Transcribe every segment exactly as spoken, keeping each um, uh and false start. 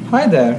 Hi there.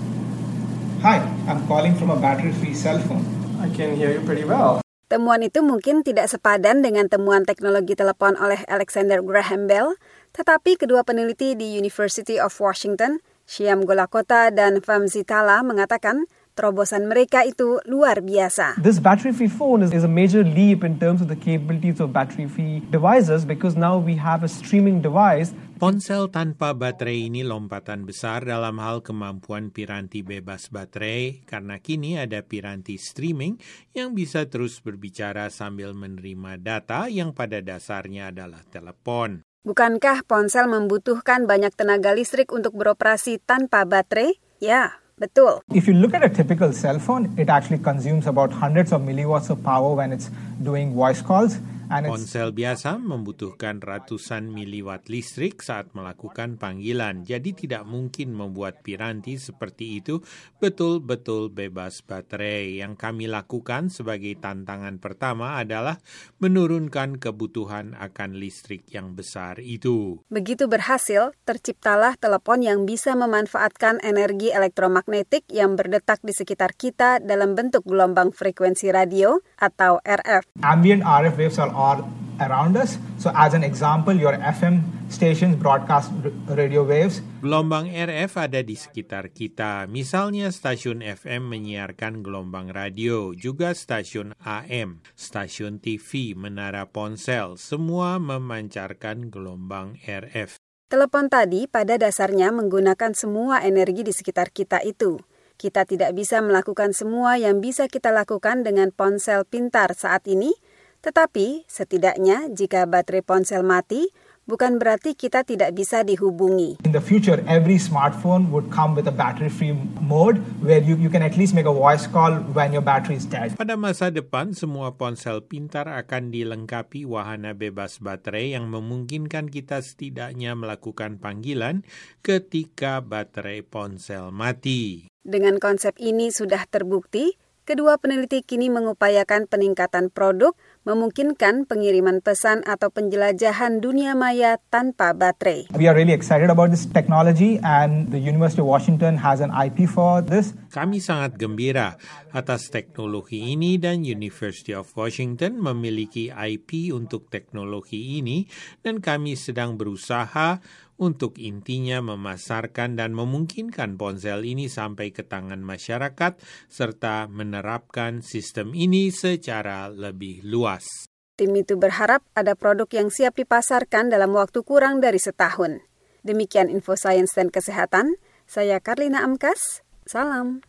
Hi, I'm calling from a battery-free cell phone. I can hear you pretty well. Temuan itu mungkin tidak sepadan dengan temuan teknologi telepon oleh Alexander Graham Bell, tetapi kedua peneliti di University of Washington, Shyam Golakota dan Vamsi Tala mengatakan terobosan mereka itu luar biasa. This battery-free phone is, is a major leap in terms of the capabilities of battery-free devices because now we have a streaming device. Ponsel tanpa baterai ini lompatan besar dalam hal kemampuan piranti bebas baterai karena kini ada piranti streaming yang bisa terus berbicara sambil menerima data yang pada dasarnya adalah telepon. Bukankah ponsel membutuhkan banyak tenaga listrik untuk beroperasi tanpa baterai? Ya, betul. If you look at a typical cell phone, it actually consumes about hundreds of milliwatts of power when it's doing voice calls. Ponsel biasa membutuhkan ratusan miliwatt listrik saat melakukan panggilan, jadi tidak mungkin membuat piranti seperti itu betul-betul bebas baterai. Yang kami lakukan sebagai tantangan pertama adalah menurunkan kebutuhan akan listrik yang besar itu. Begitu berhasil, terciptalah telepon yang bisa memanfaatkan energi elektromagnetik yang berdetak di sekitar kita dalam bentuk gelombang frekuensi radio atau R F. Ambient R F waves are all around us. So as an example, your F M stations broadcast radio waves. Gelombang R F ada di sekitar kita. Misalnya stasiun F M menyiarkan gelombang radio, juga stasiun A M, stasiun T V, menara ponsel, semua memancarkan gelombang R F. Telepon tadi pada dasarnya menggunakan semua energi di sekitar kita itu. Kita tidak bisa melakukan semua yang bisa kita lakukan dengan ponsel pintar saat ini, tetapi setidaknya jika baterai ponsel mati, bukan berarti kita tidak bisa dihubungi. In the future, every smartphone would come with a battery-free mode where you, you can at least make a voice call when your battery is dead. Pada masa depan, semua ponsel pintar akan dilengkapi wahana bebas baterai yang memungkinkan kita setidaknya melakukan panggilan ketika baterai ponsel mati. Dengan konsep ini sudah terbukti, kedua peneliti kini mengupayakan peningkatan produk, memungkinkan pengiriman pesan atau penjelajahan dunia maya tanpa baterai. We are really excited about this technology and the University of Washington has an I P for this. Kami sangat gembira atas teknologi ini dan University of Washington memiliki I P untuk teknologi ini dan kami sedang berusaha untuk intinya memasarkan dan memungkinkan ponsel ini sampai ke tangan masyarakat serta menerapkan sistem ini secara lebih luas. Tim itu berharap ada produk yang siap dipasarkan dalam waktu kurang dari setahun. Demikian info sains dan kesehatan, saya Karlina Amkas, salam.